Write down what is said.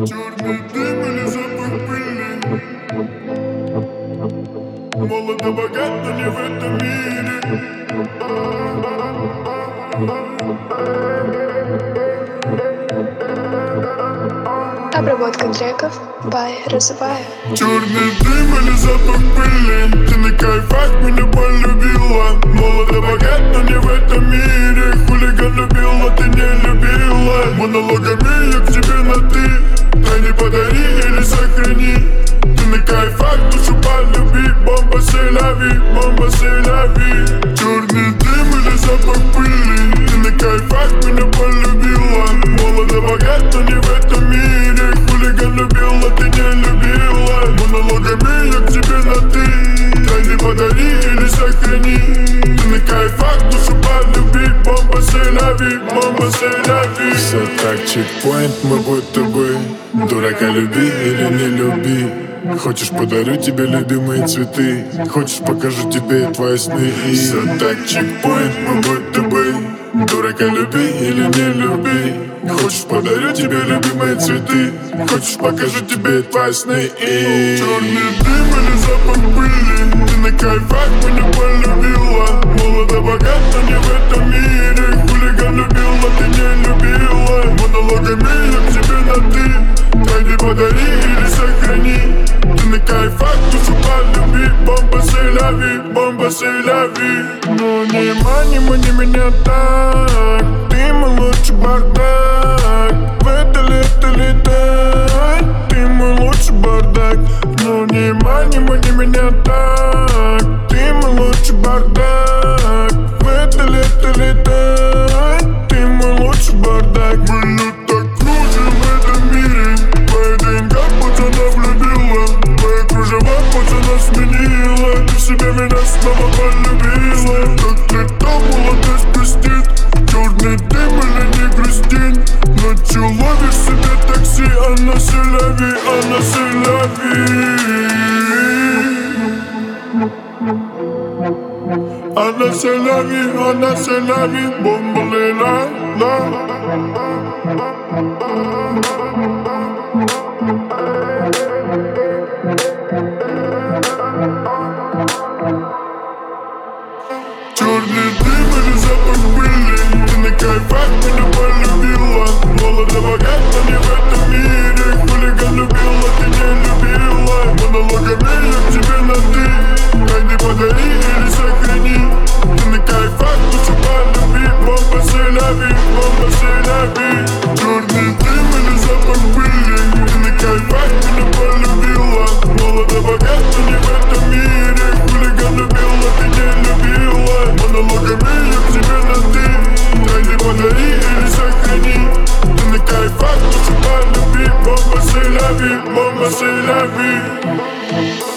Черный дым или запах пыли. Молодо, богат, но не в этом мире. Обработка треков by Разовая. Черный дым или запах пыли. Ты на кайфах меня полюбила. Молодо, богат, но не в этом мире. Хулиган любила, ты не любила. Монологами я к тебе на ты. Тайны подари или сохрани. Ты на кайфах, душу полюби. Бомба селяви, бомба селяви. Черный дым или запах пыли. Ты на кайфах меня полюбила. Молодо, богат, но не в этом мире. Хулиган любила, ты не любила. Монологами я к тебе на ты. Тайны подари или сохрани. Ты на кайфах, душу полюби. Бомба селяви, бомба селяви. Все так, чекпоинт, мы будто бы. Дурака люби или не люби. Хочешь, подарю тебе любимые цветы. Хочешь, покажу тебе твои сны. Все так, чекпоинт, мы будто бы. Дурака люби или не люби. Хочешь, подарю тебе любимые цветы. Хочешь, покажу тебе твои сны. Черный дым или запах пыли. Ты на кайфах меня полюбила. Молодо, богат, но не в этом мире. Хулиган любила, ты не любила. Монологами я к тебе на ты. Тайны подари или сохрани. Ты на кайфах, душу полюби. Бомба селяви, бомба селяви. Но не мани меня так. Ты мой лучший бардак. В это лето летай. Ты мой лучший бардак. Но не мани меня так. Ты мой лучший бардак. В это лето летай. Ты мой лучший бардак. Мы так кружим в этом мире. Твоя ДНК пацана влюбила. Твоя кружева пацана сменила. Ты в себе меня снова полюбила. Как летал, молодость простит. Черный дым или не грустин. Ночью ловишь себе такси. Она селяви, она селяви. Она селяви, бомба лена, да. Черный дым или запах пыли. Ты на кайфах меня полюбила. Молодо, богат, но не в этом мире. Хулиган любила, ты не любила. Монологами я к тебе на ты. Тайны подари или сохрани. Ты на кайфах, душу полюби. Бомба селяви, бомба селяви. Черный дым или запах пыли. Ты на кайфах меня полюбила. Молодо, богат, но не в этом мире. Хулиган любила, ты не любила. Монологами я к тебе на ты. Тайны подари или сохрани. Ты на кайфах, душу полюби. Бомба селяви, бомба селяви.